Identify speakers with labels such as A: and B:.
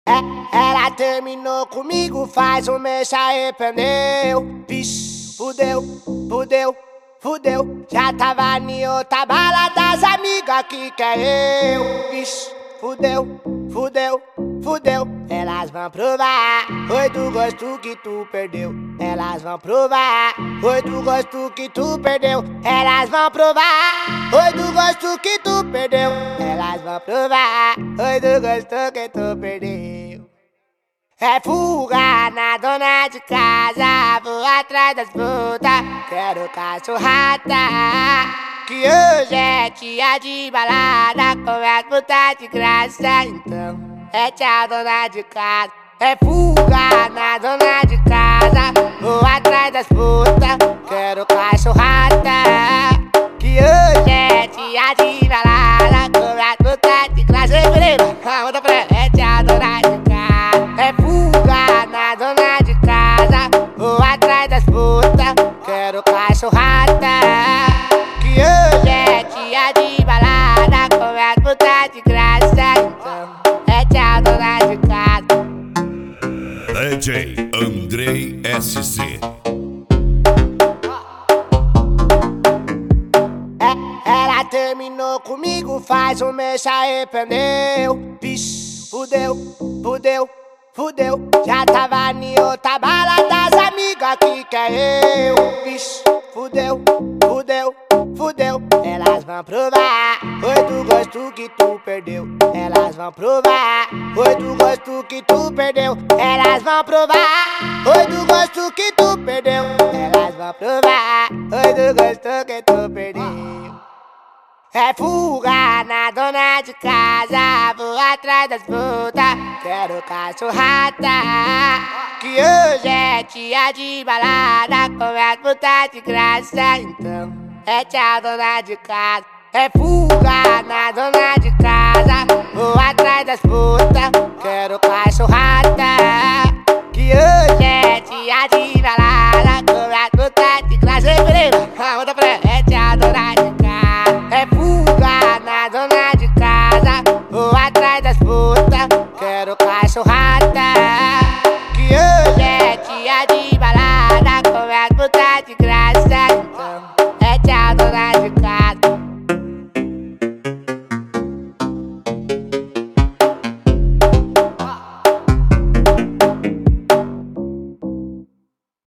A: Ela terminou comigo faz um mês, se arrependeu. Bicho, fudeu, fudeu, fudeu. Já tava em outra bala das amigas que quer eu. Bicho, fudeu, fudeu, fudeu. Elas vão provar, foi do gosto que tu perdeu. Elas vão provar, foi do gosto que tu perdeu. Elas vão provar, foi do gosto que tu perdeu. Elas vão provar, foi do gosto que tu perdeu. É fuga na dona de casa, vou atrás das putas, quero cachorrada. Que hoje é dia de balada, com as putas de graça, então é tchau dona de casa. É fuga na dona de casa, vou atrás das putas, quero cachorrada. Que hoje é dia de balada, com as putas de graça. É tchau dona de casa. É fuga na dona de casa, vou atrás das putas, quero cachorrada. Que hoje é dia de balada, com as putas de graça, então é tchau dona de casa.
B: DJ Andrei SC.
A: Ela terminou comigo faz um mês, se arrependeu. Bicho, fudeu, fudeu, fudeu. Já tava em outra bala das amigas que quer eu. Bicho, fudeu, fudeu, fudeu. Elas vão provar, foi do gosto que tu perdeu. Elas vão provar, foi do gosto que tu perdeu. Elas vão provar, foi do gosto que tu perdeu. Elas vão provar, foi do gosto que tu perdeu. É fuga na dona de casa, vou atrás das putas, quero cachorrada. Que hoje é dia de balada, com as putas de graça, então é tchau dona de casa. É fuga na dona de casa, vou atrás das putas.